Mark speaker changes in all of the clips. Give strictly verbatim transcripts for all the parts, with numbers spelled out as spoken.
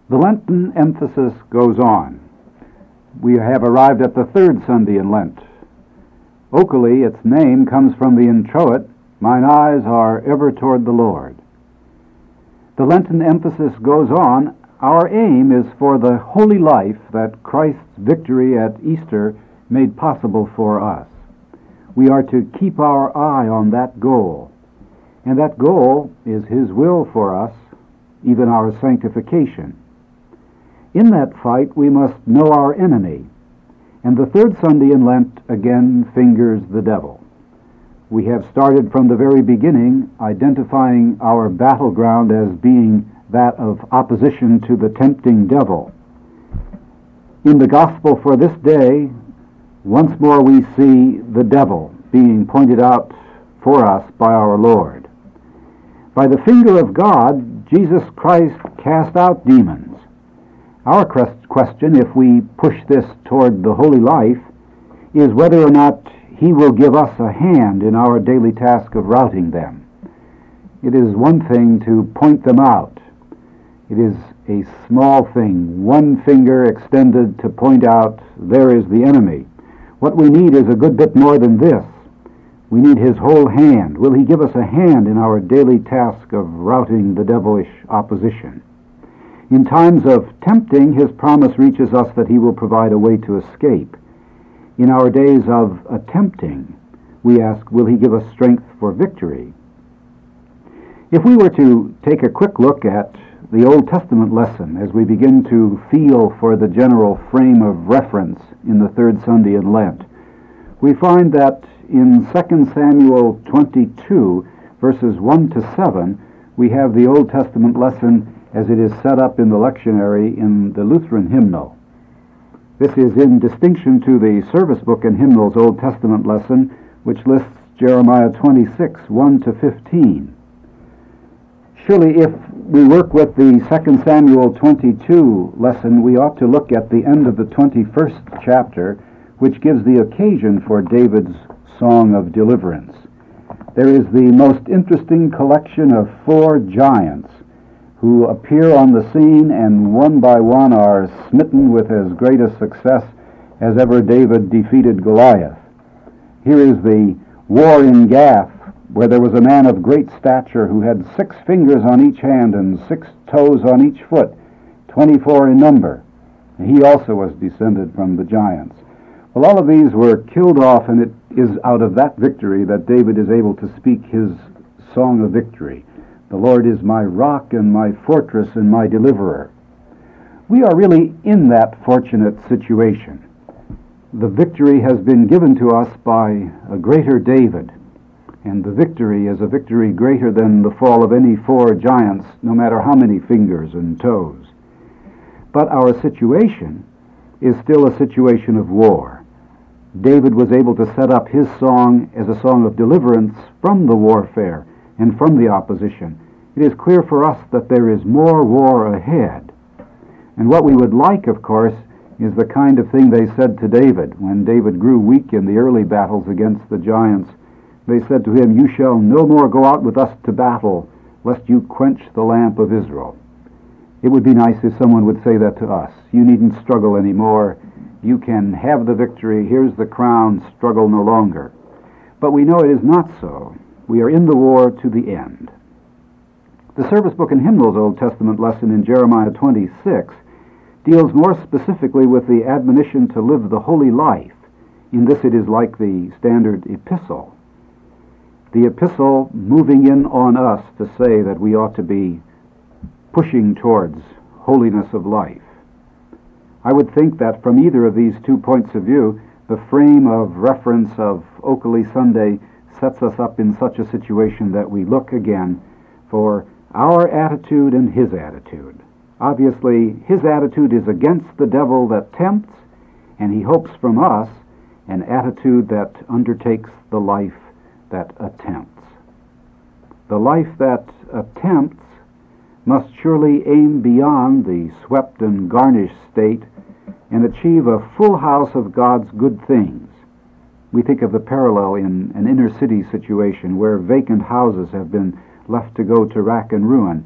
Speaker 1: The Lenten emphasis goes on. We have arrived at the third Sunday in Lent. Oculi, its name, comes from the introit, "Mine eyes are ever toward the Lord." The Lenten emphasis goes on. Our aim is for the holy life that Christ's victory at Easter made possible for us. We are to keep our eye on that goal, and that goal is His will for us, even our sanctification. In that fight, we must know our enemy, and the third Sunday in Lent again fingers the devil. We have started from the very beginning identifying our battleground as being that of opposition to the tempting devil. In the gospel for this day, once more we see the devil being pointed out for us by our Lord. By the finger of God, Jesus Christ cast out demons. Our question, if we push this toward the holy life, is whether or not He will give us a hand in our daily task of routing them. It is one thing to point them out. It is a small thing, one finger extended to point out there is the enemy. What we need is a good bit more than this. We need His whole hand. Will He give us a hand in our daily task of routing the devilish opposition? In times of tempting, His promise reaches us that He will provide a way to escape. In our days of attempting, we ask, will He give us strength for victory? If we were to take a quick look at the Old Testament lesson as we begin to feel for the general frame of reference in the third Sunday in Lent, we find that in Second Samuel twenty-two, verses one to seven, we have the Old Testament lesson as it is set up in the lectionary in the Lutheran hymnal. This is in distinction to the service book and hymnals Old Testament lesson, which lists Jeremiah twenty-six, one to fifteen. Surely if we work with the Second Samuel twenty-two lesson, we ought to look at the end of the twenty-first chapter, which gives the occasion for David's song of deliverance. There is the most interesting collection of four giants who appear on the scene and one by one are smitten with as great a success as ever David defeated Goliath. Here is the war in Gath, where there was a man of great stature who had six fingers on each hand and six toes on each foot, twenty-four in number. He also was descended from the giants. Well, all of these were killed off, and it is out of that victory that David is able to speak his song of victory. The Lord is my rock and my fortress and my deliverer. We are really in that fortunate situation. The victory has been given to us by a greater David, and the victory is a victory greater than the fall of any four giants, no matter how many fingers and toes. But our situation is still a situation of war. David was able to set up his song as a song of deliverance from the warfare and from the opposition. It is clear for us that there is more war ahead. And what we would like, of course, is the kind of thing they said to David. When David grew weak in the early battles against the giants, they said to him, "You shall no more go out with us to battle, lest you quench the lamp of Israel." It would be nice if someone would say that to us. You needn't struggle anymore. You can have the victory. Here's the crown. Struggle no longer. But we know it is not so. We are in the war to the end. The service book and hymnals Old Testament lesson in Jeremiah twenty-six deals more specifically with the admonition to live the holy life. In this it is like the standard epistle. The epistle moving in on us to say that we ought to be pushing towards holiness of life. I would think that from either of these two points of view, the frame of reference of Oculi Sunday sets us up in such a situation that we look again for our attitude and his attitude. Obviously, his attitude is against the devil that tempts, and he hopes from us an attitude that undertakes the life that attempts. The life that attempts must surely aim beyond the swept and garnished state and achieve a full house of God's good things. We think of the parallel in an inner city situation where vacant houses have been left to go to rack and ruin.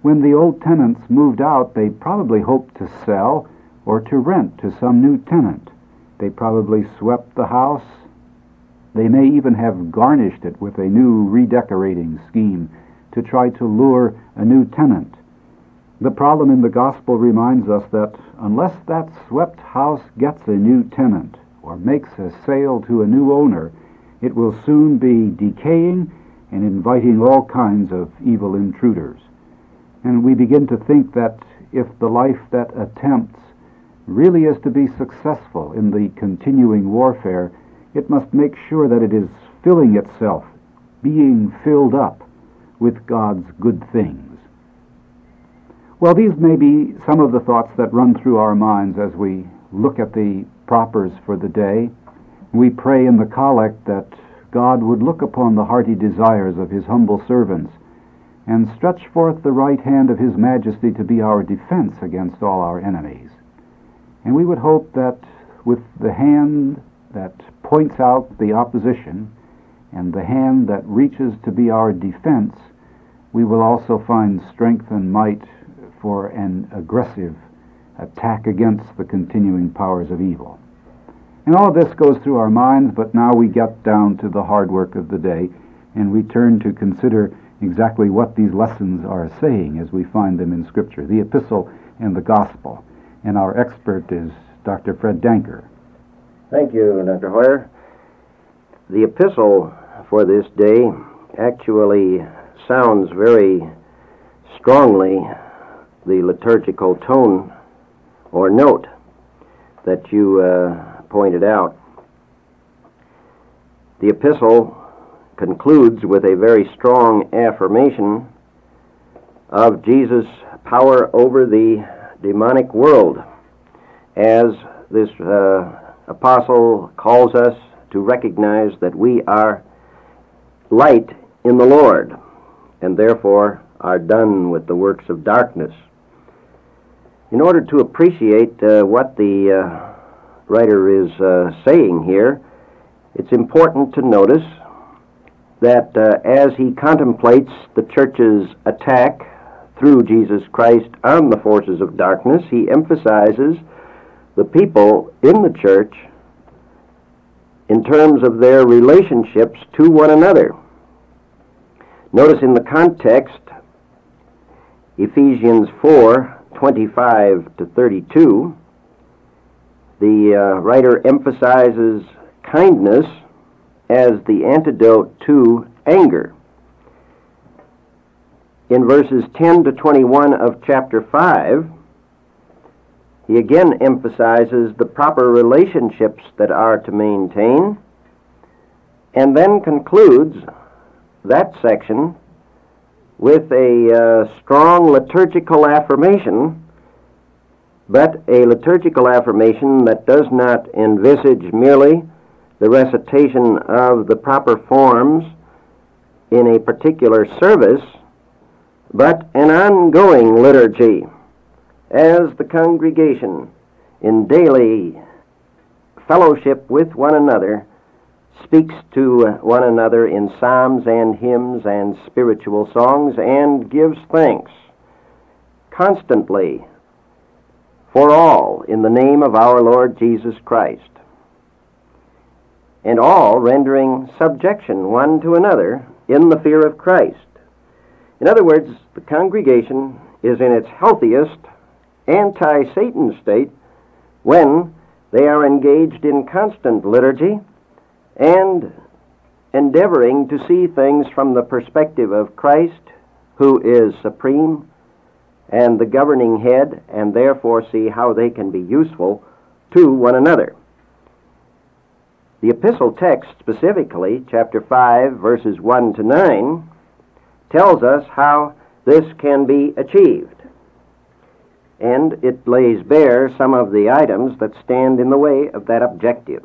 Speaker 1: When the old tenants moved out, they probably hoped to sell or to rent to some new tenant. They probably swept the house. They may even have garnished it with a new redecorating scheme to try to lure a new tenant. The problem in the gospel reminds us that unless that swept house gets a new tenant or makes a sale to a new owner, it will soon be decaying and inviting all kinds of evil intruders. And we begin to think that if the life that attempts really is to be successful in the continuing warfare, it must make sure that it is filling itself, being filled up with God's good things. Well, these may be some of the thoughts that run through our minds as we look at the propers for the day. We pray in the collect that God would look upon the hearty desires of his humble servants and stretch forth the right hand of his majesty to be our defense against all our enemies. And we would hope that with the hand that points out the opposition and the hand that reaches to be our defense, we will also find strength and might for an aggressive attack against the continuing powers of evil. And all of this goes through our minds, but now we get down to the hard work of the day, and we turn to consider exactly what these lessons are saying as we find them in Scripture, the epistle and the gospel. And our expert is Doctor Fred Danker.
Speaker 2: Thank you, Doctor Hoyer. The epistle for this day actually sounds very strongly the liturgical tone or note that you uh, pointed out. The epistle concludes with a very strong affirmation of Jesus' power over the demonic world, as this uh, apostle calls us to recognize that we are light in the Lord, and therefore are done with the works of darkness. In order to appreciate uh, what the uh, writer is uh, saying here, it's important to notice that uh, as he contemplates the church's attack through Jesus Christ on the forces of darkness, he emphasizes the people in the church in terms of their relationships to one another. Notice in the context, Ephesians four, twenty-five to thirty-two, the uh, writer emphasizes kindness as the antidote to anger. In verses ten to twenty-one of chapter five, he again emphasizes the proper relationships that are to maintain, and then concludes that section with a uh, strong liturgical affirmation, but a liturgical affirmation that does not envisage merely the recitation of the proper forms in a particular service, but an ongoing liturgy as the congregation in daily fellowship with one another speaks to one another in psalms and hymns and spiritual songs and gives thanks constantly for all in the name of our Lord Jesus Christ, and all rendering subjection one to another in the fear of Christ. In other words, the congregation is in its healthiest anti-Satan state when they are engaged in constant liturgy and endeavoring to see things from the perspective of Christ, who is supreme and the governing head, and therefore see how they can be useful to one another. The epistle text, specifically, chapter five, verses one to nine, tells us how this can be achieved, and it lays bare some of the items that stand in the way of that objective.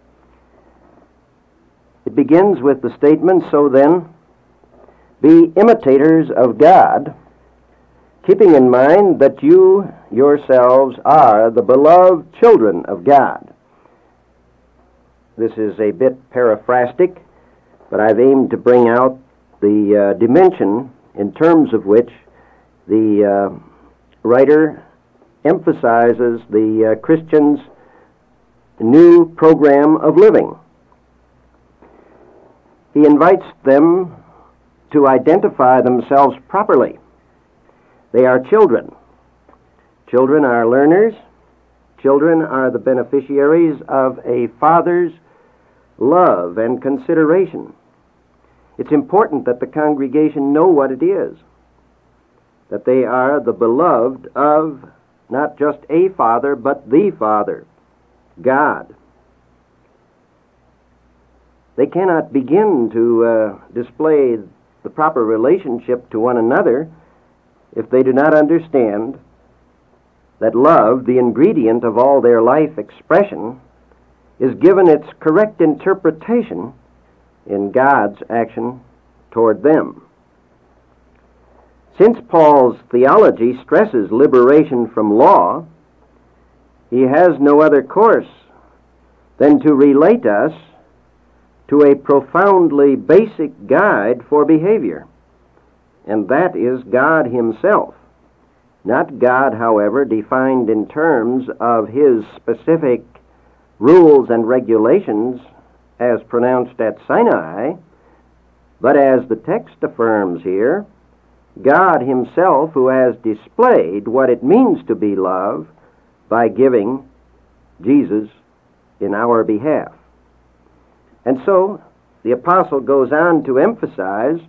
Speaker 2: It begins with the statement, "So then, be imitators of God, keeping in mind that you yourselves are the beloved children of God." This is a bit paraphrastic, but I've aimed to bring out the uh, dimension in terms of which the uh, writer emphasizes the uh, Christian's new program of living. He invites them to identify themselves properly. They are children. Children are learners. Children are the beneficiaries of a father's love and consideration. It's important that the congregation know what it is, that they are the beloved of not just a father, but the Father, God. They cannot begin to uh, display the proper relationship to one another if they do not understand that love, the ingredient of all their life expression, is given its correct interpretation in God's action toward them. Since Paul's theology stresses liberation from law, he has no other course than to relate us to a profoundly basic guide for behavior, and that is God himself. Not God, however, defined in terms of his specific rules and regulations as pronounced at Sinai, but as the text affirms here, God himself, who has displayed what it means to be love by giving Jesus in our behalf. And so the apostle goes on to emphasize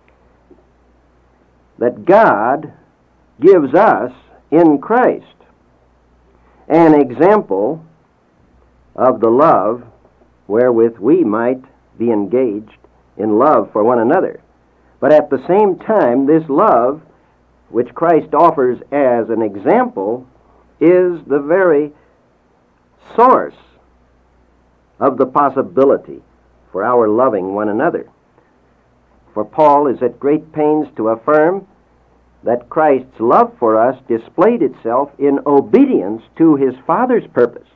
Speaker 2: that God gives us in Christ an example of the love wherewith we might be engaged in love for one another. But at the same time, this love, which Christ offers as an example, is the very source of the possibility for our loving one another. For Paul is at great pains to affirm that Christ's love for us displayed itself in obedience to his Father's purpose.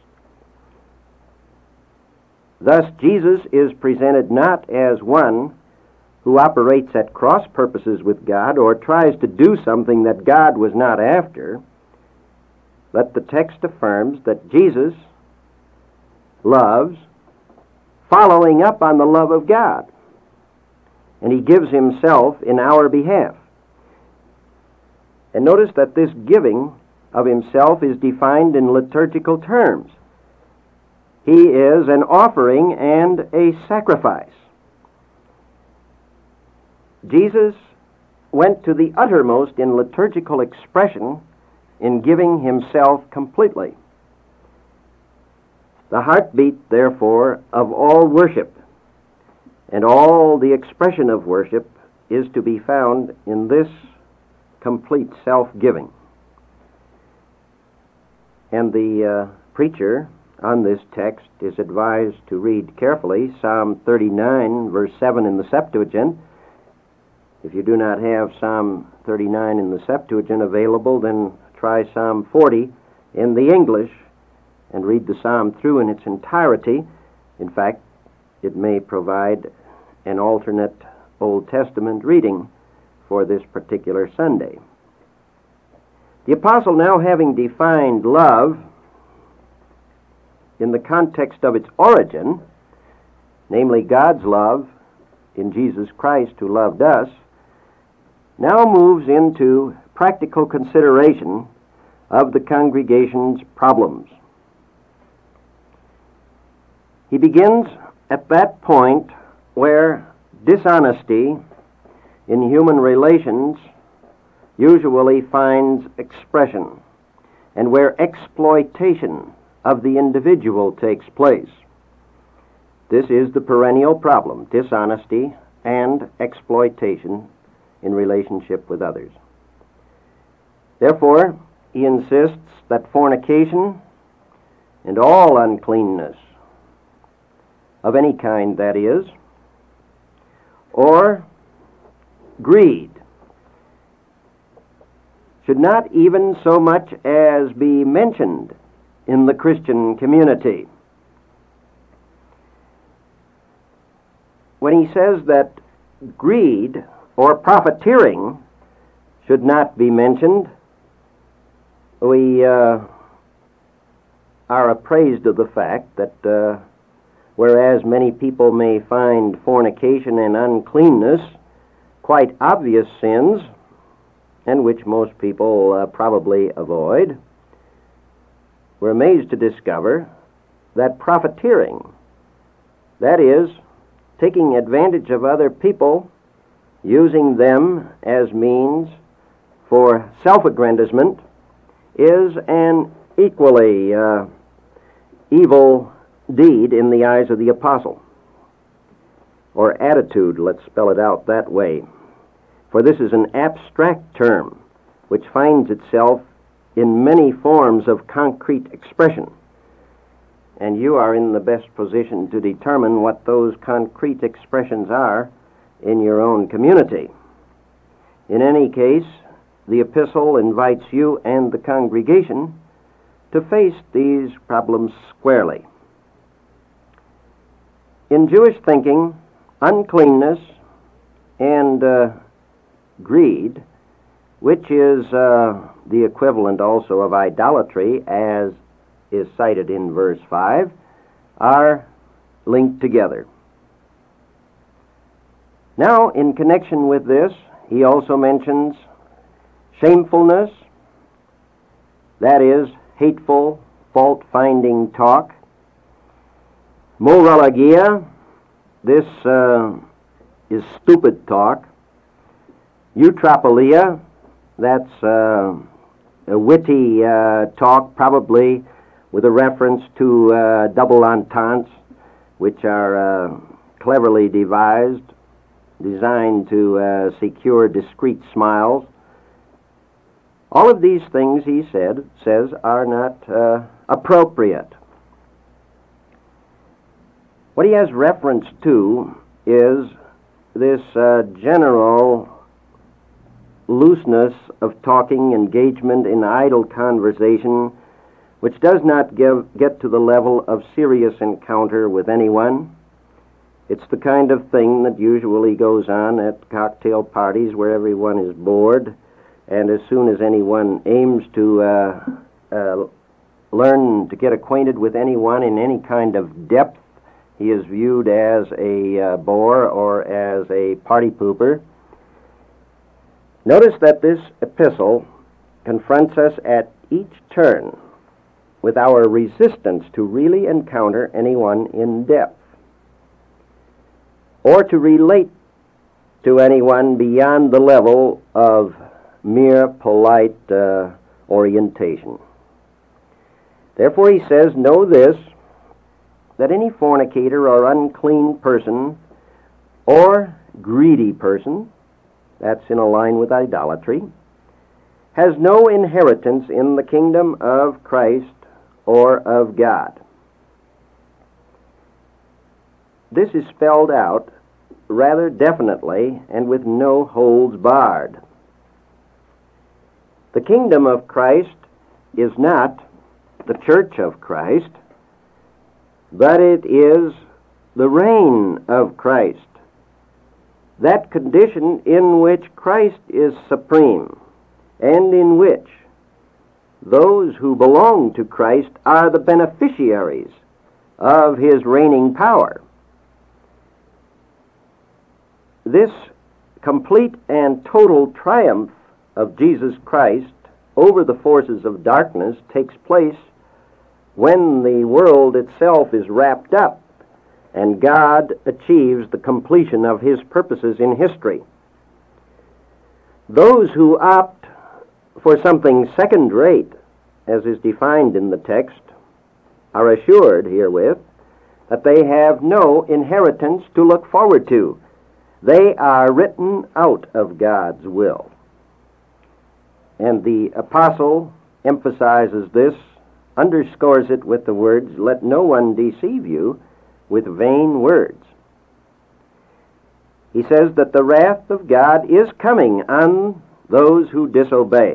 Speaker 2: Thus, Jesus is presented not as one who operates at cross purposes with God or tries to do something that God was not after, but the text affirms that Jesus loves following up on the love of God, and he gives himself in our behalf. And notice that this giving of himself is defined in liturgical terms. He is an offering and a sacrifice. Jesus went to the uttermost in liturgical expression in giving himself completely. The heartbeat, therefore, of all worship and all the expression of worship is to be found in this complete self-giving. And the uh, preacher on this text is advised to read carefully Psalm thirty-nine, verse seven in the Septuagint. If you do not have Psalm thirty-nine in the Septuagint available, then try Psalm forty in the English and read the psalm through in its entirety. In fact, it may provide an alternate Old Testament reading for this particular Sunday. The apostle, now having defined love in the context of its origin, namely God's love in Jesus Christ who loved us, now moves into practical consideration of the congregation's problems. He begins at that point where dishonesty in human relations usually finds expression, and where exploitation of the individual takes place. This is the perennial problem, dishonesty and exploitation in relationship with others. Therefore, he insists that fornication and all uncleanness of any kind, that is, or greed, should not even so much as be mentioned in the Christian community. When he says that greed or profiteering should not be mentioned. We uh, are appraised of the fact that uh, whereas many people may find fornication and uncleanness quite obvious sins, and which most people uh, probably avoid, we're amazed to discover that profiteering, that is, taking advantage of other people, using them as means for self-aggrandizement, is an equally uh, evil deed in the eyes of the apostle. Or attitude, let's spell it out that way. For this is an abstract term which finds itself in many forms of concrete expression. And you are in the best position to determine what those concrete expressions are in your own community. In any case, the epistle invites you and the congregation to face these problems squarely. In Jewish thinking, uncleanness and uh, greed, which is uh, the equivalent also of idolatry, as is cited in verse five, are linked together. Now, in connection with this, he also mentions shamefulness, that is, hateful, fault-finding talk. Moralagia, this uh, is stupid talk. Eutrapelia, that's uh, a witty uh, talk, probably with a reference to uh, double ententes, which are uh, cleverly devised, designed to uh, secure discreet smiles. All of these things, he said, says, are not uh, appropriate. What he has reference to is this uh, general looseness of talking, engagement in idle conversation, which does not give, get to the level of serious encounter with anyone. It's the kind of thing that usually goes on at cocktail parties where everyone is bored, and as soon as anyone aims to uh, uh, learn to get acquainted with anyone in any kind of depth, he is viewed as a uh, bore or as a party pooper. Notice that this epistle confronts us at each turn with our resistance to really encounter anyone in depth, or to relate to anyone beyond the level of mere polite uh, orientation. Therefore, he says, know this, that any fornicator or unclean person or greedy person, that's in a line with idolatry, has no inheritance in the kingdom of Christ or of God. This is spelled out rather definitely and with no holds barred. The kingdom of Christ is not the church of Christ, but it is the reign of Christ, that condition in which Christ is supreme, and in which those who belong to Christ are the beneficiaries of his reigning power. This complete and total triumph of Jesus Christ over the forces of darkness takes place when the world itself is wrapped up and God achieves the completion of his purposes in history. Those who opt for something second-rate, as is defined in the text, are assured herewith that they have no inheritance to look forward to. They are written out of God's will. And the apostle emphasizes this, underscores it with the words, let no one deceive you with vain words. He says that the wrath of God is coming on those who disobey.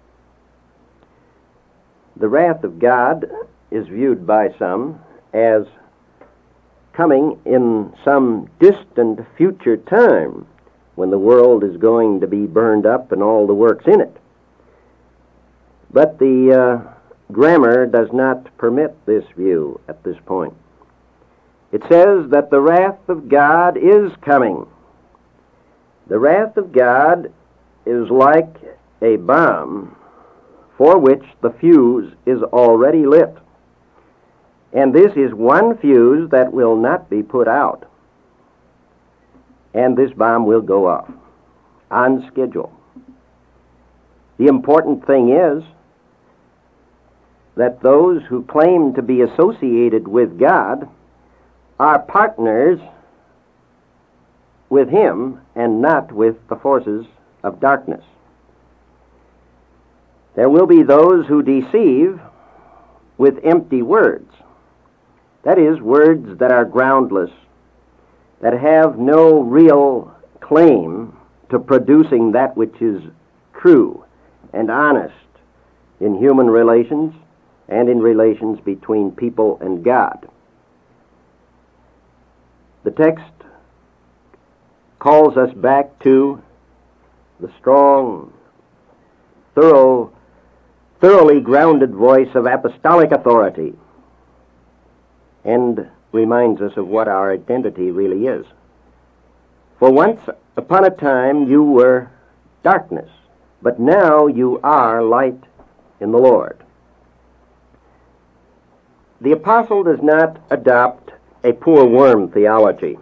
Speaker 2: The wrath of God is viewed by some as coming in some distant future time, when the world is going to be burned up and all the works in it. But the uh, grammar does not permit this view at this point. It says that the wrath of God is coming. The wrath of God is like a bomb for which the fuse is already lit. And this is one fuse that will not be put out. And this bomb will go off on schedule. The important thing is that those who claim to be associated with God are partners with Him and not with the forces of darkness. There will be those who deceive with empty words. That is, words that are groundless, that have no real claim to producing that which is true and honest in human relations and in relations between people and God. The text calls us back to the strong, thorough, thoroughly grounded voice of apostolic authority, and reminds us of what our identity really is. For once upon a time you were darkness, but now you are light in the Lord. The apostle does not adopt a poor worm theology.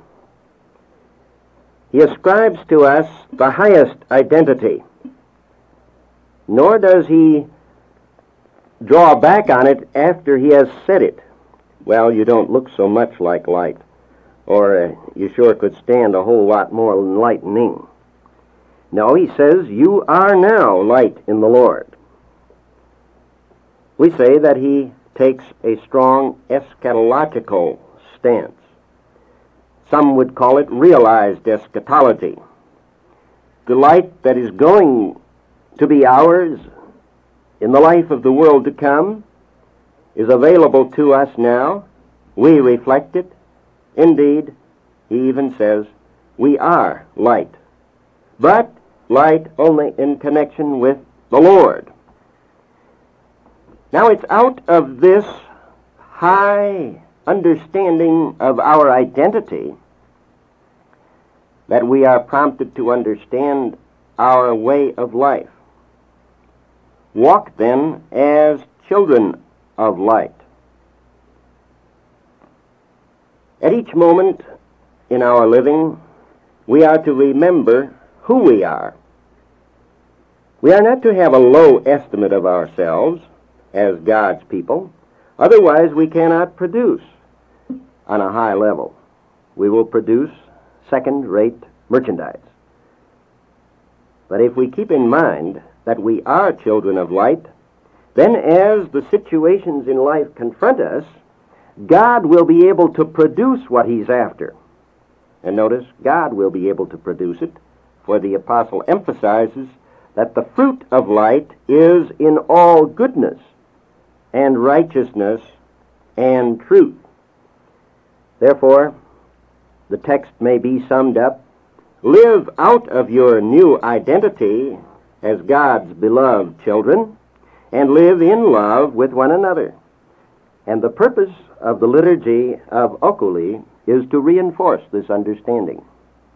Speaker 2: He ascribes to us the highest identity, nor does he draw back on it after he has said it. Well, you don't look so much like light, or uh, you sure could stand a whole lot more enlightening. No, he says, you are now light in the Lord. We say that he takes a strong eschatological stance. Some would call it realized eschatology. The light that is going to be ours in the life of the world to come is available to us now. We reflect it. Indeed, he even says, we are light. But light only in connection with the Lord. Now it's out of this high understanding of our identity that we are prompted to understand our way of life. Walk then as children of light. At each moment in our living, we are to remember who we are. We are not to have a low estimate of ourselves as God's people. Otherwise, we cannot produce on a high level. We will produce second-rate merchandise. But if we keep in mind that we are children of light, then as the situations in life confront us, God will be able to produce what He's after. And notice, God will be able to produce it, for the apostle emphasizes that the fruit of light is in all goodness and righteousness and truth. Therefore, the text may be summed up, live out of your new identity as God's beloved children, and live in love with one another. And the purpose of the liturgy of Oculi is to reinforce this understanding.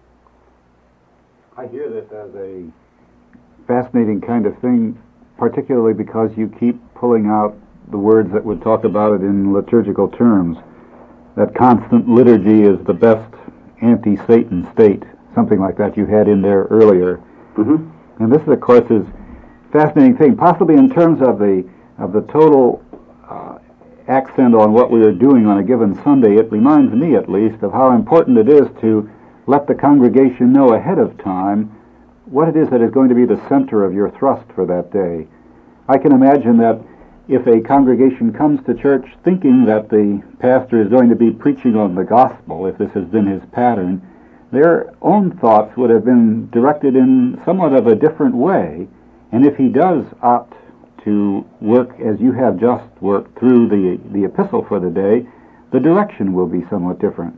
Speaker 1: I hear this as a fascinating kind of thing, particularly because you keep pulling out the words that would talk about it in liturgical terms. That constant liturgy is the best anti-Satan state, something like that you had in there earlier.
Speaker 2: Mm-hmm.
Speaker 1: And this, of course, is a fascinating thing, possibly in terms of the of the total uh, accent on what we are doing on a given Sunday. It reminds me, at least, of how important it is to let the congregation know ahead of time what it is that is going to be the center of your thrust for that day. I can imagine that if a congregation comes to church thinking that the pastor is going to be preaching on the gospel, if this has been his pattern, their own thoughts would have been directed in somewhat of a different way. And if he does opt to work as you have just worked through the, the epistle for the day, the direction will be somewhat different.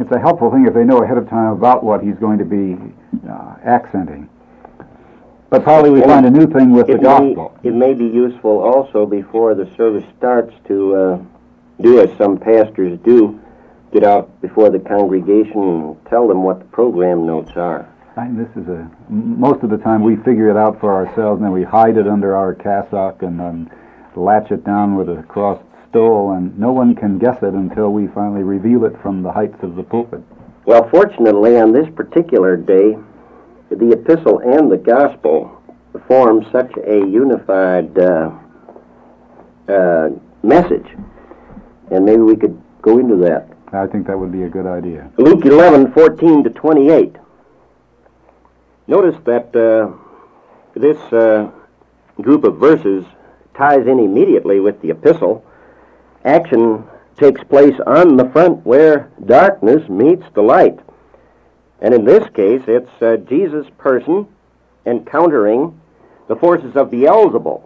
Speaker 1: it's a helpful thing if they know ahead of time about what he's going to be uh, accenting. But probably we find a new thing with the gospel.
Speaker 2: May, it may be useful also before the service starts to uh, do as some pastors do, get out before the congregation and tell them what the program notes are.
Speaker 1: I mean, this is a, most of the time we figure it out for ourselves, and then we hide it under our cassock and um, latch it down with a crossed stole, and no one can guess it until we finally reveal it from the heights of the pulpit.
Speaker 2: Well, fortunately, on this particular day, the epistle and the gospel form such a unified uh, uh, message, and maybe we could go into that.
Speaker 1: I think that would be a good idea.
Speaker 2: Luke eleven, fourteen to twenty-eight. Notice that uh, this uh, group of verses ties in immediately with the epistle. Action takes place on the front where darkness meets the light. And in this case, it's uh, Jesus' person encountering the forces of Beelzebul.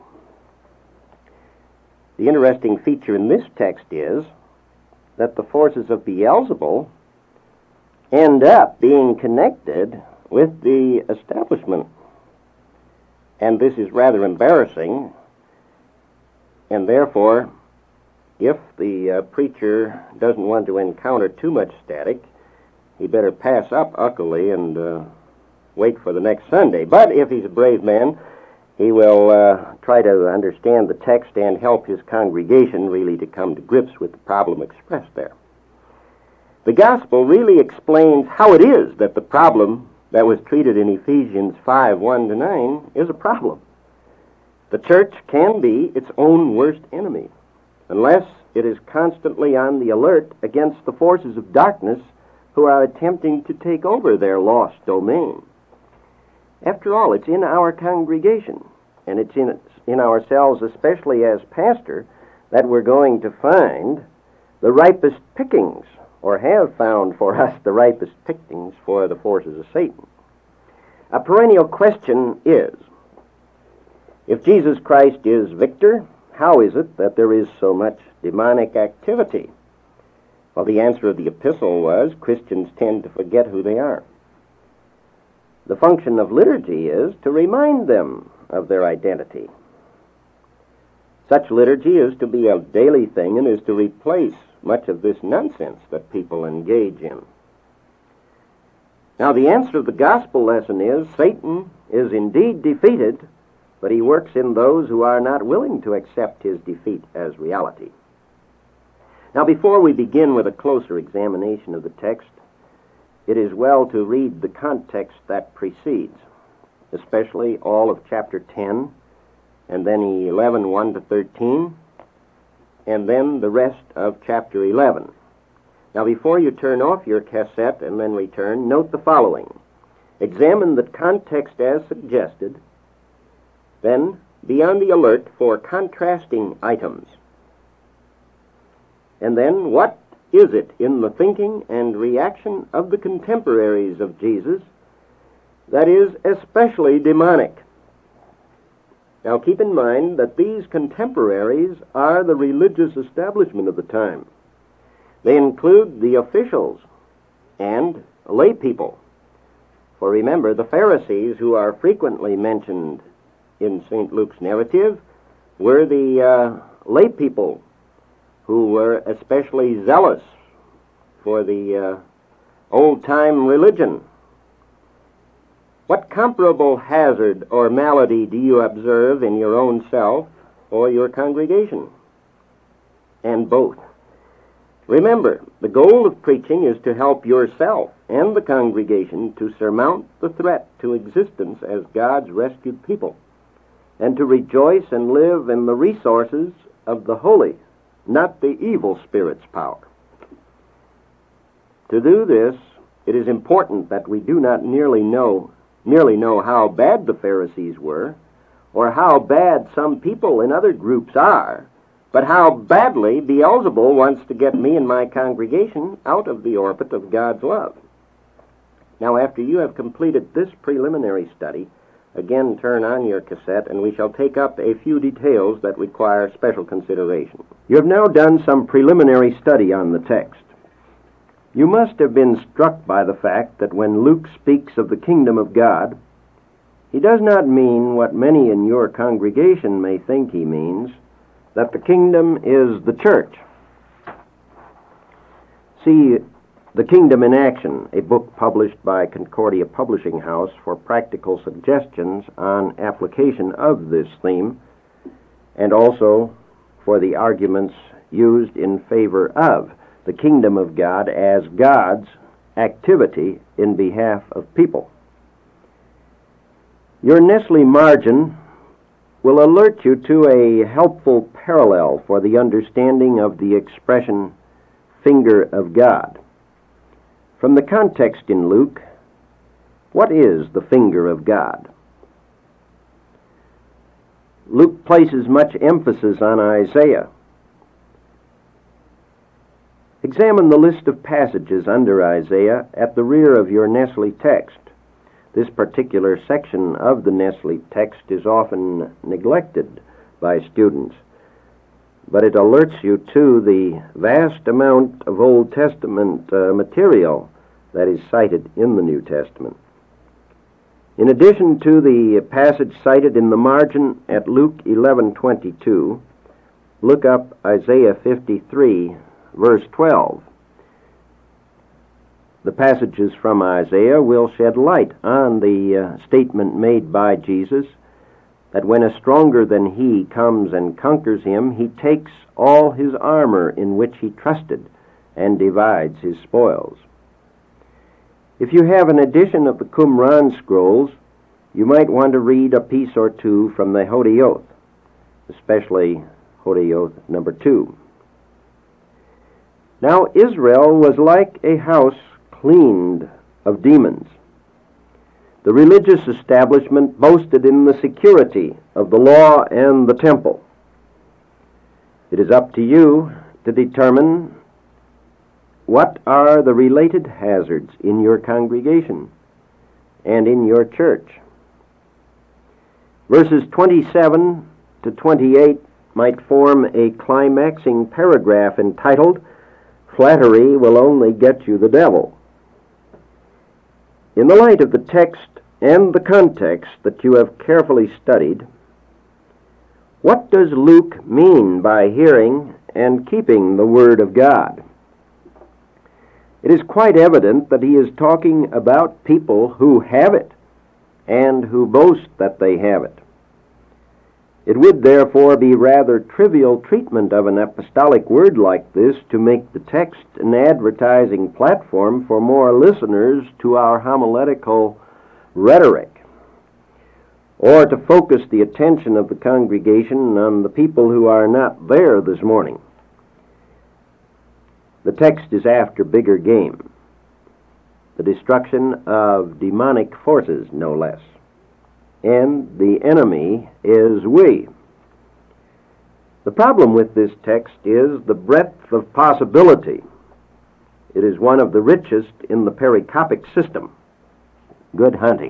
Speaker 2: The interesting feature in this text is that the forces of Beelzebul end up being connected with the establishment. And this is rather embarrassing, and therefore, if the uh, preacher doesn't want to encounter too much static, he better pass up Uckley and uh, wait for the next Sunday. But if he's a brave man, he will uh, try to understand the text and help his congregation really to come to grips with the problem expressed there. The gospel really explains how it is that the problem that was treated in Ephesians five, one to nine is a problem. The church can be its own worst enemy unless it is constantly on the alert against the forces of darkness who are attempting to take over their lost domain. After all, it's in our congregation, and it's in, in ourselves, especially as pastor, that we're going to find the ripest pickings, or have found for us the ripest pickings for the forces of Satan. A perennial question is, if Jesus Christ is victor, how is it that there is so much demonic activity? Well, the answer of the epistle was, Christians tend to forget who they are. The function of liturgy is to remind them of their identity. Such liturgy is to be a daily thing and is to replace much of this nonsense that people engage in. Now, the answer of the gospel lesson is, Satan is indeed defeated, but he works in those who are not willing to accept his defeat as reality. Now, before we begin with a closer examination of the text, it is well to read the context that precedes, especially all of chapter ten, and then eleven, one to thirteen, and then the rest of chapter eleven. Now, before you turn off your cassette and then return, note the following. Examine the context as suggested, then be on the alert for contrasting items. And then, what is it in the thinking and reaction of the contemporaries of Jesus that is especially demonic? Now, keep in mind that these contemporaries are the religious establishment of the time. They include the officials and lay people. For remember, the Pharisees, who are frequently mentioned in Saint Luke's narrative, were the uh, lay people who were especially zealous for the uh, old-time religion. What comparable hazard or malady do you observe in your own self or your congregation? And both. Remember, the goal of preaching is to help yourself and the congregation to surmount the threat to existence as God's rescued people, and to rejoice and live in the resources of the holy, not the evil spirit's power. To do this, it is important that we do not nearly know, merely know how bad the Pharisees were, or how bad some people in other groups are, but how badly Beelzebul wants to get me and my congregation out of the orbit of God's love. Now, after you have completed this preliminary study, again turn on your cassette, and we shall take up a few details that require special consideration. You have now done some preliminary study on the text. You must have been struck by the fact that when Luke speaks of the kingdom of God, he does not mean what many in your congregation may think he means, that the kingdom is the church. See The Kingdom in Action, a book published by Concordia Publishing House for practical suggestions on application of this theme, and also for the arguments used in favor of the kingdom of God as God's activity in behalf of people. Your Nestle margin will alert you to a helpful parallel for the understanding of the expression finger of God. From the context in Luke, what is the finger of God? Luke places much emphasis on Isaiah. Examine the list of passages under Isaiah at the rear of your Nestle text. This particular section of the Nestle text is often neglected by students, but it alerts you to the vast amount of Old Testament uh, material that is cited in the New Testament. In addition to the passage cited in the margin at Luke eleven twenty-two, look up Isaiah fifty-three, verse twelve. The passages from Isaiah will shed light on the uh, statement made by Jesus that when a stronger than he comes and conquers him, he takes all his armor in which he trusted and divides his spoils. If you have an edition of the Qumran scrolls, you might want to read a piece or two from the Hodeoth, especially Hodeoth number two. Now Israel was like a house cleaned of demons. The religious establishment boasted in the security of the law and the temple. It is up to you to determine what are the related hazards in your congregation and in your church. Verses twenty-seven to twenty-eight might form a climaxing paragraph entitled, "Flattery will only get you the devil." In the light of the text and the context that you have carefully studied, what does Luke mean by hearing and keeping the Word of God? It is quite evident that he is talking about people who have it and who boast that they have it. It would therefore be rather trivial treatment of an apostolic word like this to make the text an advertising platform for more listeners to our homiletical rhetoric, or to focus the attention of the congregation on the people who are not there this morning. The text is after bigger game, the destruction of demonic forces, no less. And the enemy is we. The problem with this text is the breadth of possibility. It is one of the richest in the pericopic system. Good hunting.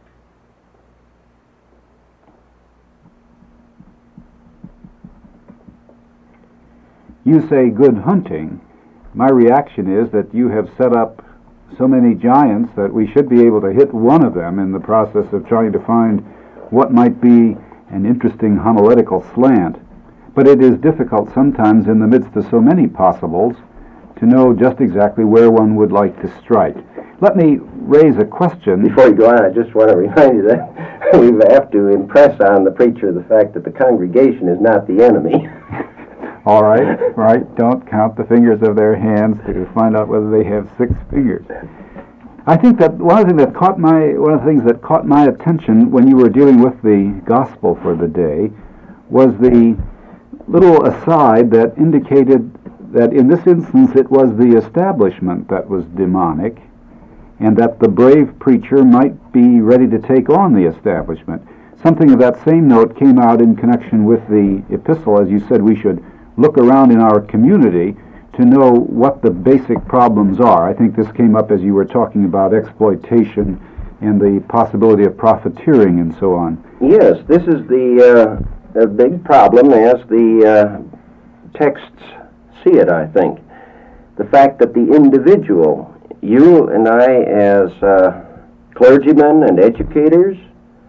Speaker 1: You say good hunting. My reaction is that you have set up so many giants that we should be able to hit one of them in the process of trying to find what might be an interesting homiletical slant. But it is difficult sometimes in the midst of so many possibles to know just exactly where one would like to strike. Let me raise a question.
Speaker 2: Before you go on, I just want to remind you that we have to impress on the preacher the fact that the congregation is not the enemy.
Speaker 1: All right, right. Don't count the fingers of their hands to find out whether they have six fingers. I think that one of the things that caught my one of the things that caught my attention when you were dealing with the gospel for the day was the little aside that indicated that in this instance it was the establishment that was demonic, and that the brave preacher might be ready to take on the establishment. Something of that same note came out in connection with the epistle, as you said we should look around in our community to know what the basic problems are. I think this came up as you were talking about exploitation and the possibility of profiteering and so on.
Speaker 2: Yes, this is the uh, a big problem as the uh, texts see it, I think. the fact that the individual, you and I as uh, clergymen and educators,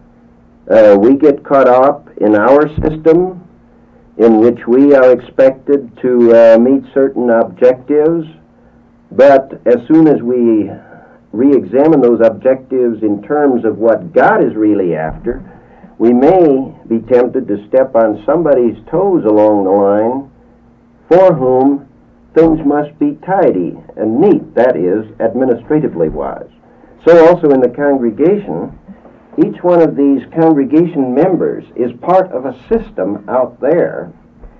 Speaker 2: uh, we get caught up in our system in which we are expected to uh, meet certain objectives, but as soon as we re-examine those objectives in terms of what God is really after, we may be tempted to step on somebody's toes along the line for whom things must be tidy and neat, that is, administratively wise. So also in the congregation, each one of these congregation members is part of a system out there,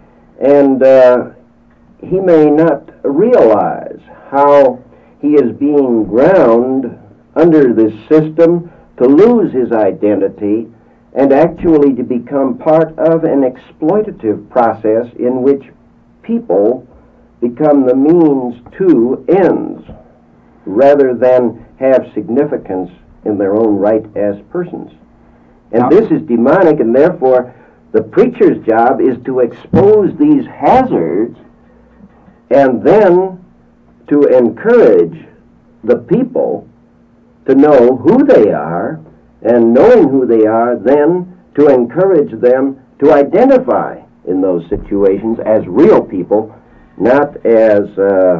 Speaker 2: and uh, he may not realize how he is being ground under this system to lose his identity and actually to become part of an exploitative process in which people become the means to ends rather than have significance in their own right as persons. And
Speaker 1: Now,
Speaker 2: this is demonic, and therefore the preacher's job is to expose these hazards and then to encourage the people to know who they are, and knowing who they are, then to encourage them to identify in those situations as real people, not as uh,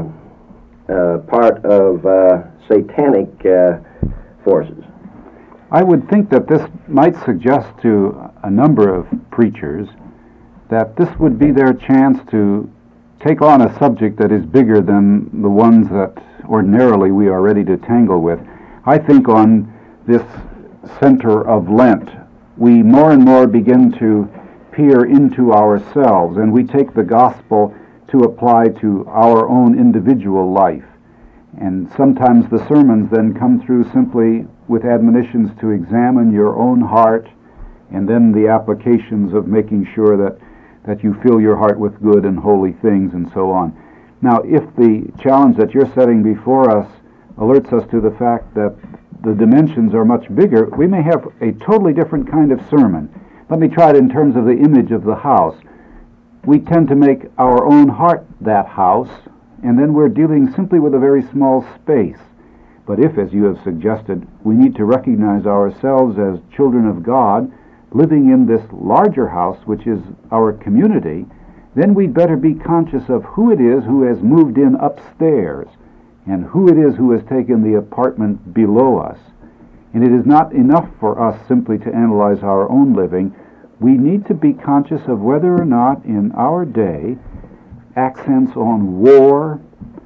Speaker 2: uh, part of uh, satanic uh, forces.
Speaker 1: I would think that this might suggest to a number of preachers that this would be their chance to take on a subject that is bigger than the ones that ordinarily we are ready to tangle with. I think on this center of Lent, we more and more begin to peer into ourselves, and we take the gospel to apply to our own individual life. And sometimes the sermons then come through simply with admonitions to examine your own heart, and then the applications of making sure that, that you fill your heart with good and holy things and so on. Now, if the challenge that you're setting before us alerts us to the fact that the dimensions are much bigger, we may have a totally different kind of sermon. Let me try it in terms of the image of the house. We tend to make our own heart that house, and then we're dealing simply with a very small space. But if, as you have suggested, we need to recognize ourselves as children of God, living in this larger house, which is our community, then we'd better be conscious of who it is who has moved in upstairs, and who it is who has taken the apartment below us. And it is not enough for us simply to analyze our own living. We need to be conscious of whether or not in our day accents on war,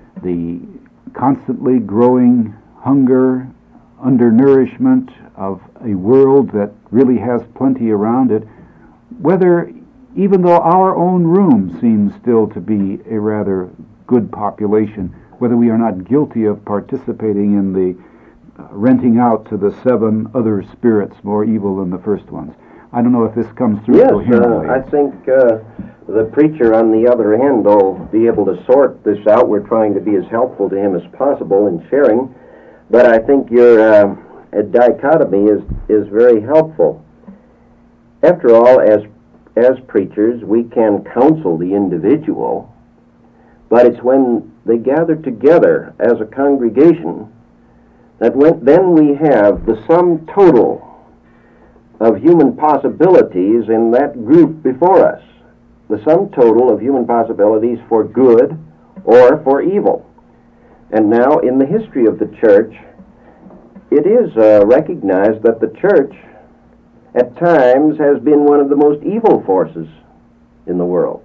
Speaker 1: the constantly growing hunger, undernourishment of a world that really has plenty around it, whether, even though our own room seems still to be a rather good population, whether we are not guilty of participating in the uh, renting out to the seven other spirits more evil than the first ones. I don't know if this comes through
Speaker 2: yes,
Speaker 1: coherently.
Speaker 2: Uh, I think uh, the preacher on the other end will be able to sort this out. We're trying to be as helpful to him as possible in sharing, but I think your uh, dichotomy is, is very helpful. After all, as, as preachers, we can counsel the individual, but it's when they gather together as a congregation that when, then we have the sum total of human possibilities in that group before us, the sum total of human possibilities for good or for evil. And now in the history of the church, it is uh, recognized that the church at times has been one of the most evil forces in the world.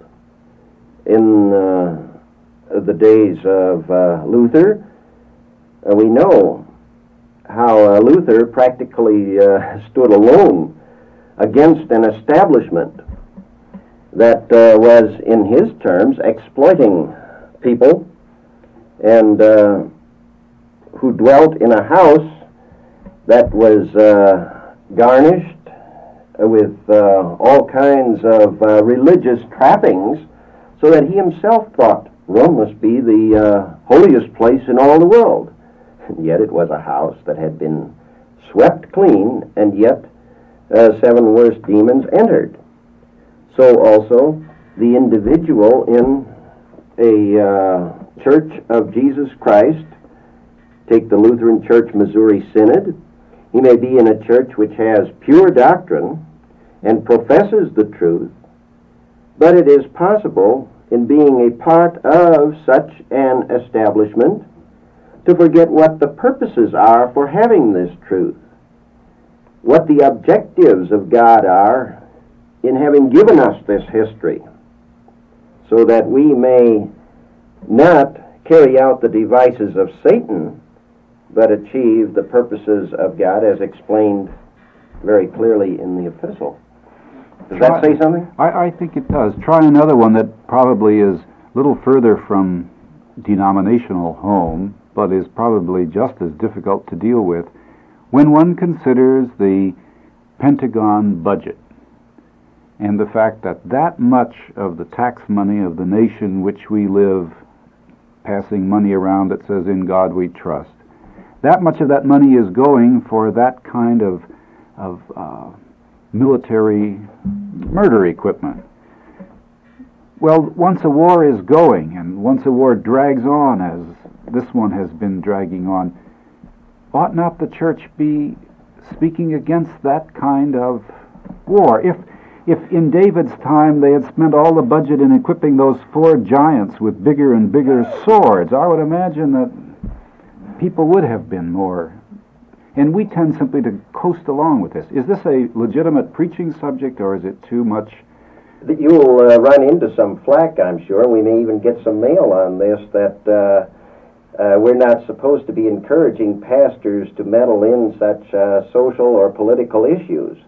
Speaker 2: In uh, the days of uh, Luther, uh, we know how uh, Luther practically uh, stood alone against an establishment that uh, was, in his terms, exploiting people and uh, who dwelt in a house that was uh, garnished with uh, all kinds of uh, religious trappings, so that he himself thought Rome must be the uh, holiest place in all the world. And yet it was a house that had been swept clean, and yet uh, seven worse demons entered. So also the individual in a uh, Church of Jesus Christ, take the Lutheran Church Missouri Synod. He may be in a church which has pure doctrine and professes the truth, but it is possible in being a part of such an establishment to forget what the purposes are for having this truth, what the objectives of God are in having given us this history, so that we may not carry out the devices of Satan, but achieve the purposes of God as explained very clearly in the epistle. Does that say something?
Speaker 1: I, I think it does. Try another one that probably is a little further from denominational home, but is probably just as difficult to deal with. When one considers the Pentagon budget and the fact that that much of the tax money of the nation which we live, passing money around that says, "In God we trust," that much of that money is going for that kind of, of uh, military murder equipment. Well, once a war is going, and once a war drags on, as this one has been dragging on, ought not the church be speaking against that kind of war? If, if in David's time they had spent all the budget in equipping those four giants with bigger and bigger swords, I would imagine that people would have been more. And we tend simply to coast along with this. Is this a legitimate preaching subject, or is it too much?
Speaker 2: You'll uh, run into some flack, I'm sure. We may even get some mail on this, that uh, uh, we're not supposed to be encouraging pastors to meddle in such uh, social or political issues.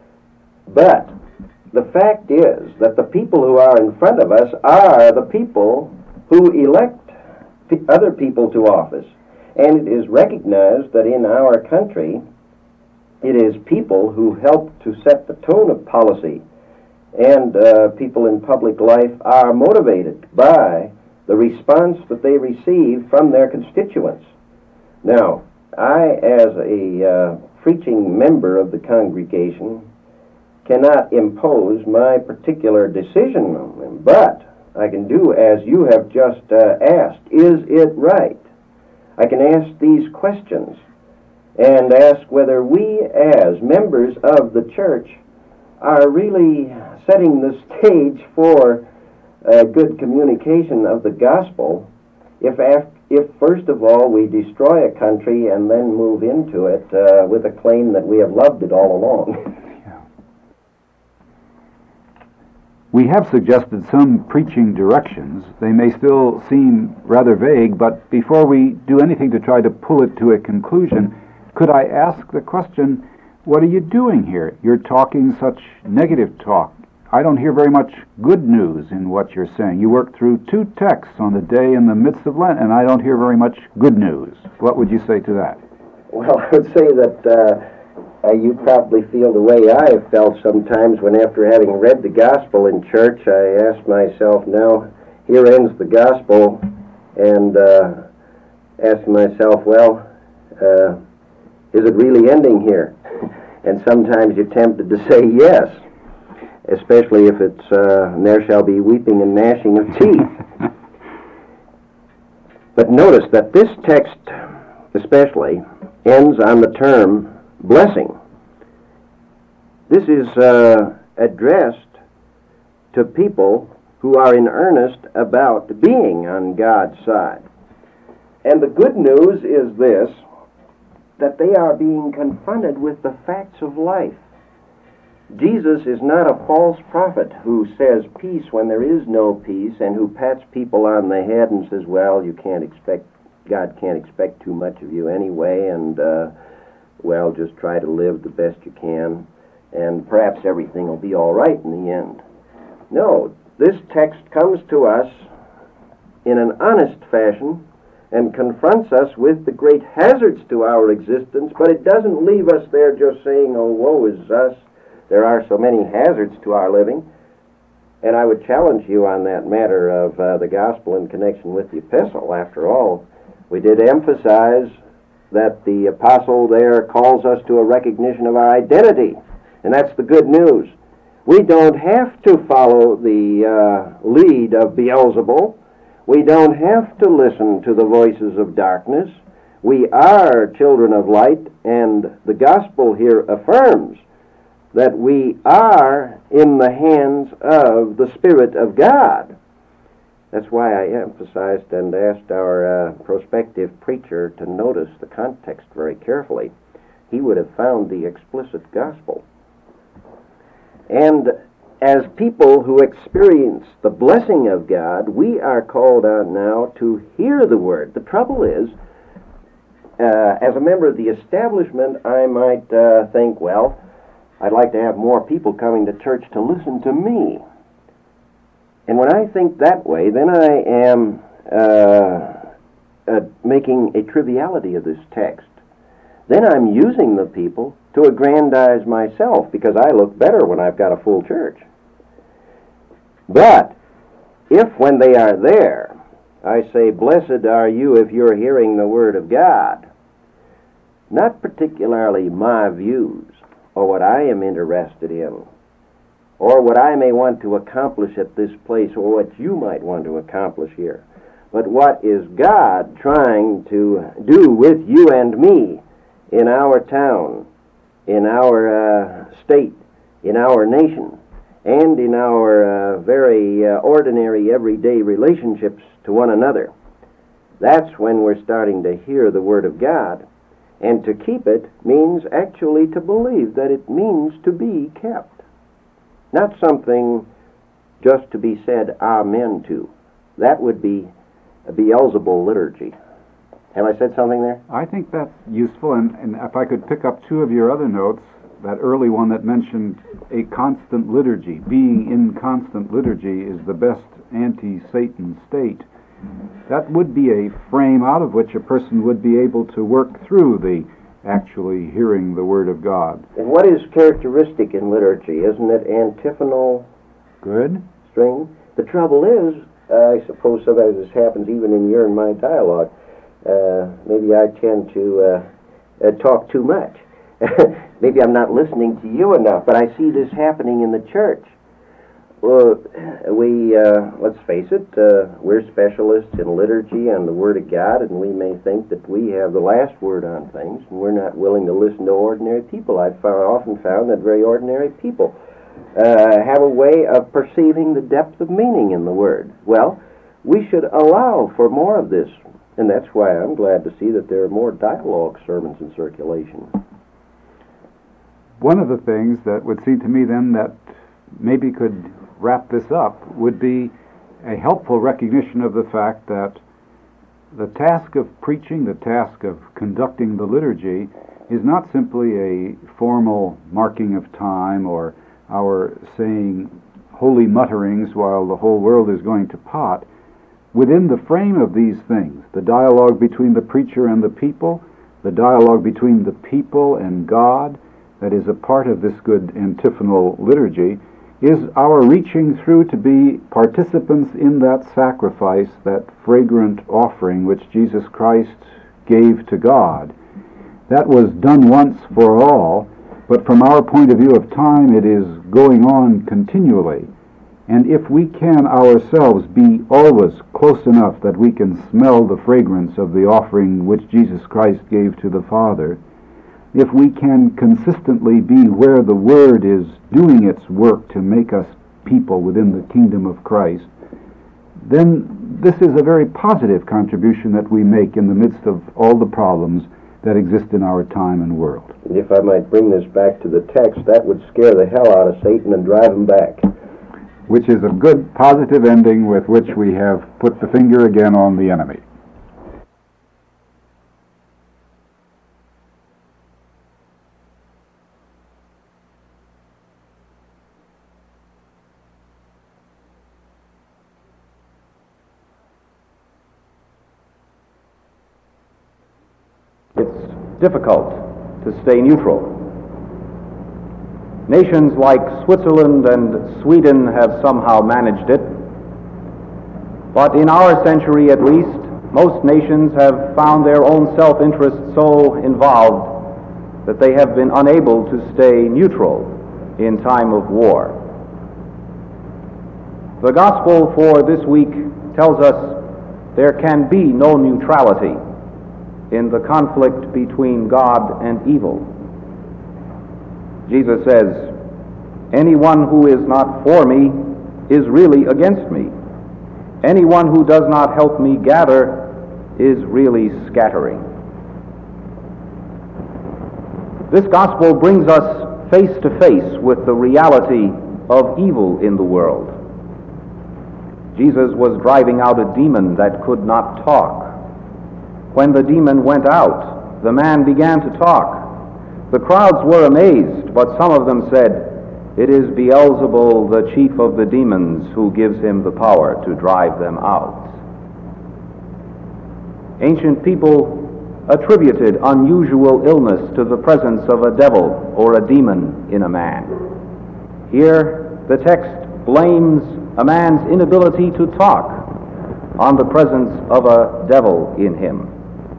Speaker 2: But the fact is that the people who are in front of us are the people who elect other people to office. And it is recognized that in our country, it is people who help to set the tone of policy, and uh, people in public life are motivated by the response that they receive from their constituents. Now, I, as a uh, preaching member of the congregation, cannot impose my particular decision on them, but I can do as you have just uh, asked. Is it right? I can ask these questions and ask whether we as members of the church are really setting the stage for uh, good communication of the gospel if, af- if first of all we destroy a country and then move into it uh, with a claim that we have loved it all along.
Speaker 1: We have suggested some preaching directions. They may still seem rather vague, but before we do anything to try to pull it to a conclusion, could I ask the question, what are you doing here? You're talking such negative talk. I don't hear very much good news in what you're saying. You work through two texts on the day in the midst of Lent, and I don't hear very much good news. What would you say to that?
Speaker 2: Well, I would say that uh, Uh, you probably feel the way I have felt sometimes when, after having read the gospel in church, I ask myself, now, here ends the gospel, and uh, ask myself, well, uh, is it really ending here? And sometimes you're tempted to say yes, especially if it's, uh, and there shall be weeping and gnashing of teeth. But notice that this text, especially, ends on the term blessing. This is uh, addressed to people who are in earnest about being on God's side. And the good news is this, that they are being confronted with the facts of life. Jesus is not a false prophet who says peace when there is no peace, and who pats people on the head and says, well, you can't expect, God can't expect too much of you anyway, and uh, well, just try to live the best you can, and perhaps everything will be all right in the end. No, this text comes to us in an honest fashion and confronts us with the great hazards to our existence, but it doesn't leave us there just saying, oh, woe is us. There are so many hazards to our living. And I would challenge you on that matter of uh, the gospel in connection with the epistle. After all, we did emphasize that the apostle there calls us to a recognition of our identity, and that's the good news. We don't have to follow the uh, lead of Beelzebul. We don't have to listen to the voices of darkness. We are children of light, and the gospel here affirms that we are in the hands of the Spirit of God. That's why I emphasized and asked our uh, prospective preacher to notice the context very carefully. He would have found the explicit gospel. And as people who experience the blessing of God, we are called on now to hear the word. The trouble is, uh, as a member of the establishment, I might uh, think, well, I'd like to have more people coming to church to listen to me. And when I think that way, then I am uh, uh, making a triviality of this text. Then I'm using the people to aggrandize myself because I look better when I've got a full church. But if when they are there, I say, blessed are you if you're hearing the word of God, not particularly my views or what I am interested in, or what I may want to accomplish at this place, or what you might want to accomplish here, but what is God trying to do with you and me in our town, in our uh, state, in our nation, and in our uh, very uh, ordinary, everyday relationships to one another. That's when we're starting to hear the Word of God. And to keep it means actually to believe that it means to be kept. Not something just to be said amen to. That would be a Beelzebul liturgy. Have I said something there?
Speaker 1: I think that's useful, and, and if I could pick up two of your other notes, that early one that mentioned a constant liturgy. Being in constant liturgy is the best anti-Satan state. That would be a frame out of which a person would be able to work through the actually hearing the Word of God.
Speaker 2: And what is characteristic in liturgy? Isn't it antiphonal?
Speaker 1: Good.
Speaker 2: String? The trouble is, uh, I suppose sometimes this happens even in your and my dialogue. Uh, maybe I tend to uh, uh, talk too much. Maybe I'm not listening to you enough, but I see this happening in the church. Well, we, uh, let's face it, uh, we're specialists in liturgy and the Word of God, and we may think that we have the last word on things, and we're not willing to listen to ordinary people. I've found, often found that very ordinary people uh, have a way of perceiving the depth of meaning in the Word. Well, we should allow for more of this, and that's why I'm glad to see that there are more dialogue sermons in circulation.
Speaker 1: One of the things that would seem to me then that maybe could wrap this up would be a helpful recognition of the fact that the task of preaching, the task of conducting the liturgy, is not simply a formal marking of time or our saying holy mutterings while the whole world is going to pot. Within the frame of these things, the dialogue between the preacher and the people, the dialogue between the people and God, that is a part of this good antiphonal liturgy, is our reaching through to be participants in that sacrifice, that fragrant offering which Jesus Christ gave to God. That was done once for all, but from our point of view of time, it is going on continually. And if we can ourselves be always close enough that we can smell the fragrance of the offering which Jesus Christ gave to the Father, if we can consistently be where the Word is doing its work to make us people within the kingdom of Christ, then this is a very positive contribution that we make in the midst of all the problems that exist in our time and world.
Speaker 2: And if I might bring this back to the text, that would scare the hell out of Satan and drive him back.
Speaker 1: Which is a good positive ending with which we have put the finger again on the enemy.
Speaker 3: It's difficult to stay neutral. Nations like Switzerland and Sweden have somehow managed it. But in our century at least, most nations have found their own self-interest so involved that they have been unable to stay neutral in time of war. The gospel for this week tells us there can be no neutrality in the conflict between God and evil. Jesus says, anyone who is not for me is really against me. Anyone who does not help me gather is really scattering. This gospel brings us face to face with the reality of evil in the world. Jesus was driving out a demon that could not talk. When the demon went out, the man began to talk. The crowds were amazed, but some of them said, "It is Beelzebul, the chief of the demons, who gives him the power to drive them out." Ancient people attributed unusual illness to the presence of a devil or a demon in a man. Here, the text blames a man's inability to talk on the presence of a devil in him.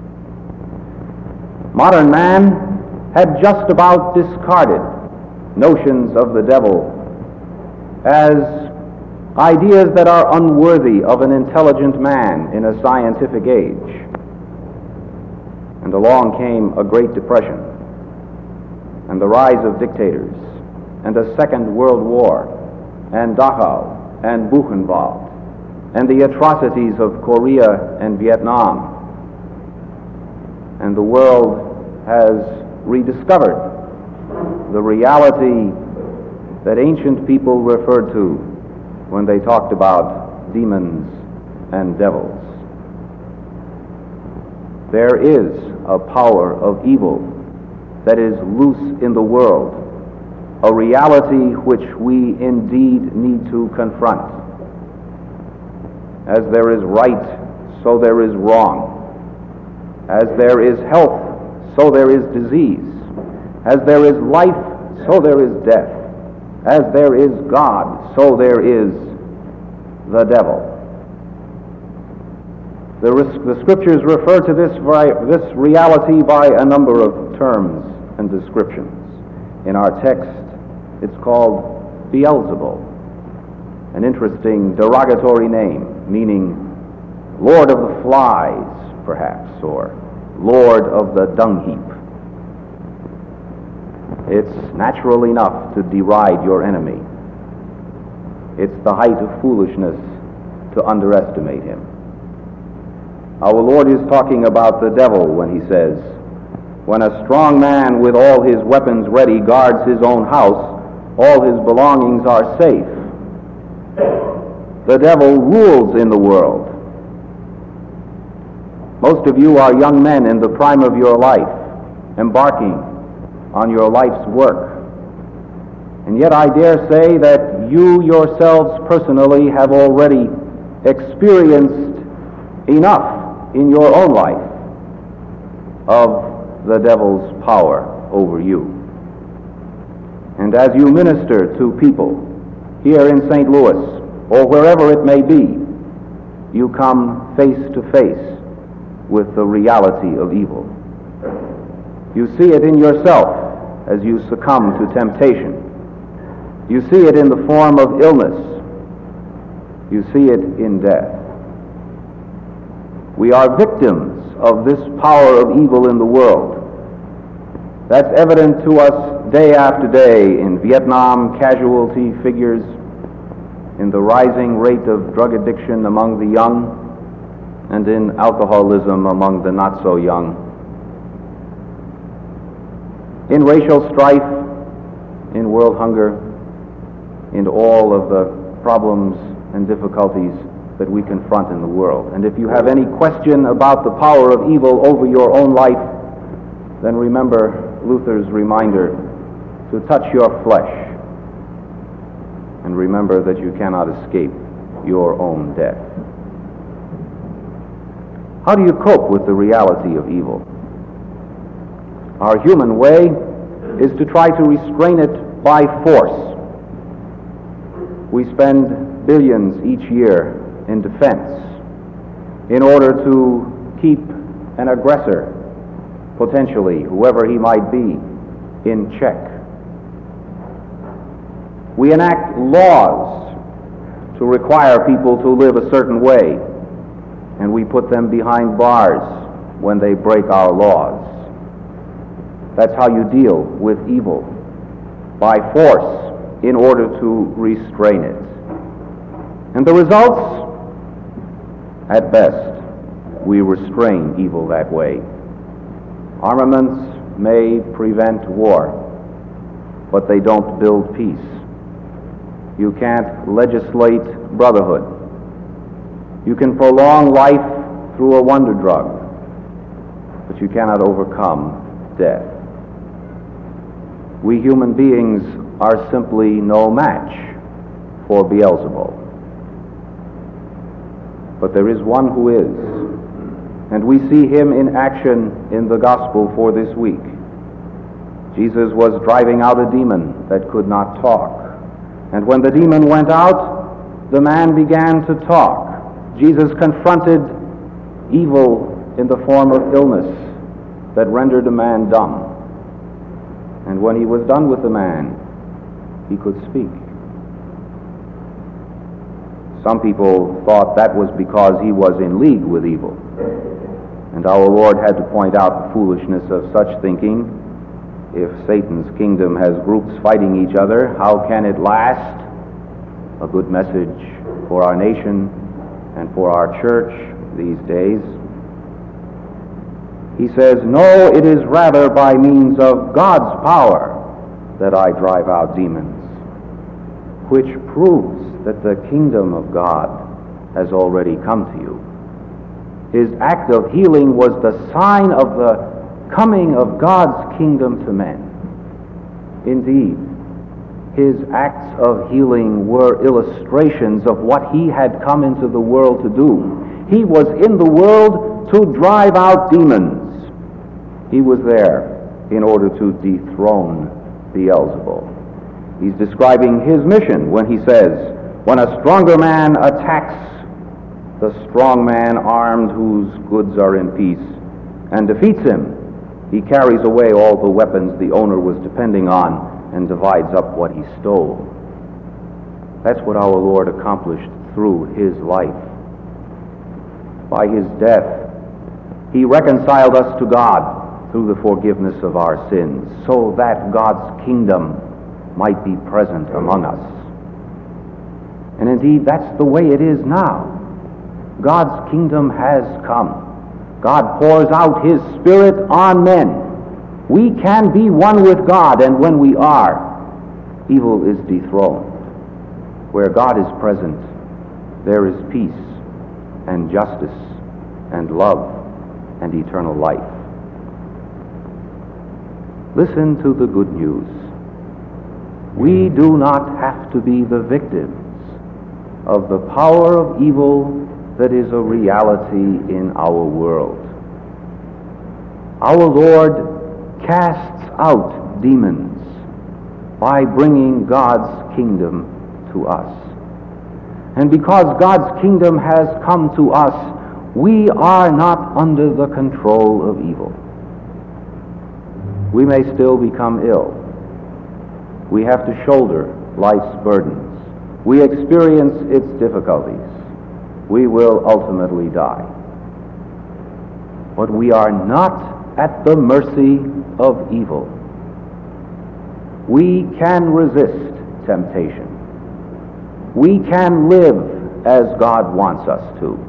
Speaker 3: Modern man had just about discarded notions of the devil as ideas that are unworthy of an intelligent man in a scientific age. And along came a Great Depression, and the rise of dictators, and a Second World War, and Dachau, and Buchenwald, and the atrocities of Korea and Vietnam. And the world has rediscovered the reality that ancient people referred to when they talked about demons and devils. There is a power of evil that is loose in the world, a reality which we indeed need to confront. As there is right, so there is wrong. As there is health, so there is disease. As there is life, so there is death. As there is God, so there is the devil. The, the scriptures refer to this, this reality by a number of terms and descriptions. In our text, it's called Beelzebul, an interesting derogatory name, meaning Lord of the Flies, perhaps, or Lord of the Dung Heap. It's natural enough to deride your enemy. It's the height of foolishness to underestimate him. Our Lord is talking about the devil when he says, when a strong man with all his weapons ready guards his own house, all his belongings are safe. The devil rules in the world. Most of you are young men in the prime of your life, embarking on your life's work. And yet I dare say that you yourselves personally have already experienced enough in your own life of the devil's power over you. And as you minister to people here in Saint Louis, or wherever it may be, you come face to face with the reality of evil. You see it in yourself as you succumb to temptation. You see it in the form of illness. You see it in death. We are victims of this power of evil in the world. That's evident to us day after day in Vietnam casualty figures, in the rising rate of drug addiction among the young, and in alcoholism among the not so young, in racial strife, in world hunger, in all of the problems and difficulties that we confront in the world. And if you have any question about the power of evil over your own life, then remember Luther's reminder to touch your flesh, and remember that you cannot escape your own death. How do you cope with the reality of evil? Our human way is to try to restrain it by force. We spend billions each year in defense in order to keep an aggressor, potentially, whoever he might be, in check. We enact laws to require people to live a certain way. and we put them behind bars when they break our laws. That's how you deal with evil, by force in order to restrain it. And the results, at best, we restrain evil that way. Armaments may prevent war, but they don't build peace. You can't legislate brotherhood. You can prolong life through a wonder drug, but you cannot overcome death. We human beings are simply no match for Beelzebul. But there is one who is, and we see him in action in the gospel for this week. Jesus was driving out a demon that could not talk. And when the demon went out, the man began to talk. Jesus confronted evil in the form of illness that rendered a man dumb. And when he was done with the man, he could speak. Some people thought that was because he was in league with evil. And our Lord had to point out the foolishness of such thinking. If Satan's kingdom has groups fighting each other, how can it last? A good message for our nation and for our church these days. He says, "No, it is rather by means of God's power that I drive out demons," which proves that the kingdom of God has already come to you. His act of healing was the sign of the coming of God's kingdom to men. Indeed, his acts of healing were illustrations of what he had come into the world to do. He was in the world to drive out demons. He was there in order to dethrone Beelzebul. He's describing his mission when he says, when a stronger man attacks the strong man armed whose goods are in peace and defeats him, he carries away all the weapons the owner was depending on and divides up what he stole. That's what our Lord accomplished through his life. By his death, he reconciled us to God through the forgiveness of our sins, so that God's kingdom might be present among us. And indeed, that's the way it is now. God's kingdom has come. God pours out his Spirit on men. We can be one with God, and when we are, evil is dethroned. Where God is present, there is peace and justice and love and eternal life. Listen to the good news. We do not have to be the victims of the power of evil that is a reality in our world. Our Lord casts out demons by bringing God's kingdom to us. And because God's kingdom has come to us, we are not under the control of evil. We may still become ill. We have to shoulder life's burdens. We experience its difficulties. We will ultimately die. But we are not at the mercy of evil. We can resist temptation. We can live as God wants us to.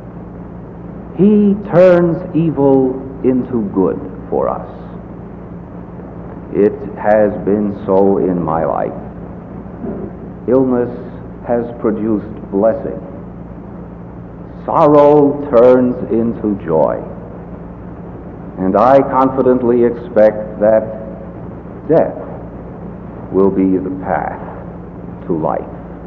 Speaker 3: He turns evil into good for us. It has been so in my life. Illness has produced blessing. Sorrow turns into joy. And I confidently expect that death will be the path to life.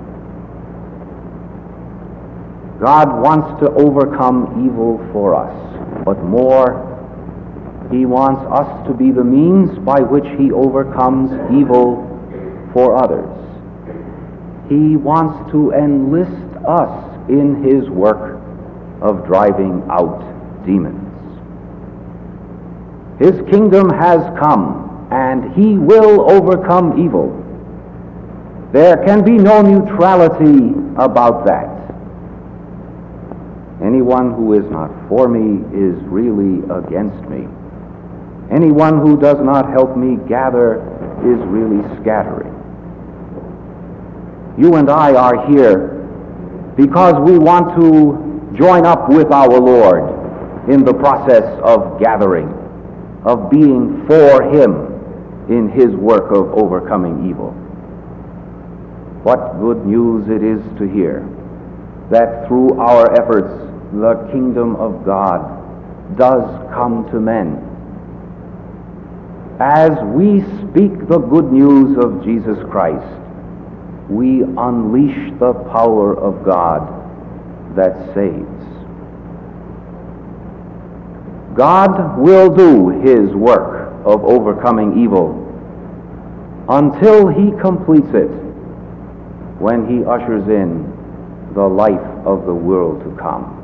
Speaker 3: God wants to overcome evil for us, but more, he wants us to be the means by which he overcomes evil for others. He wants to enlist us in his work of driving out demons. His kingdom has come, and he will overcome evil. There can be no neutrality about that. Anyone who is not for me is really against me. Anyone who does not help me gather is really scattering. You and I are here because we want to join up with our Lord in the process of gathering, of being for Him in His work of overcoming evil. What good news it is to hear that through our efforts the kingdom of God does come to men. As we speak the good news of Jesus Christ, we unleash the power of God that saves. God will do His work of overcoming evil until He completes it when He ushers in the life of the world to come.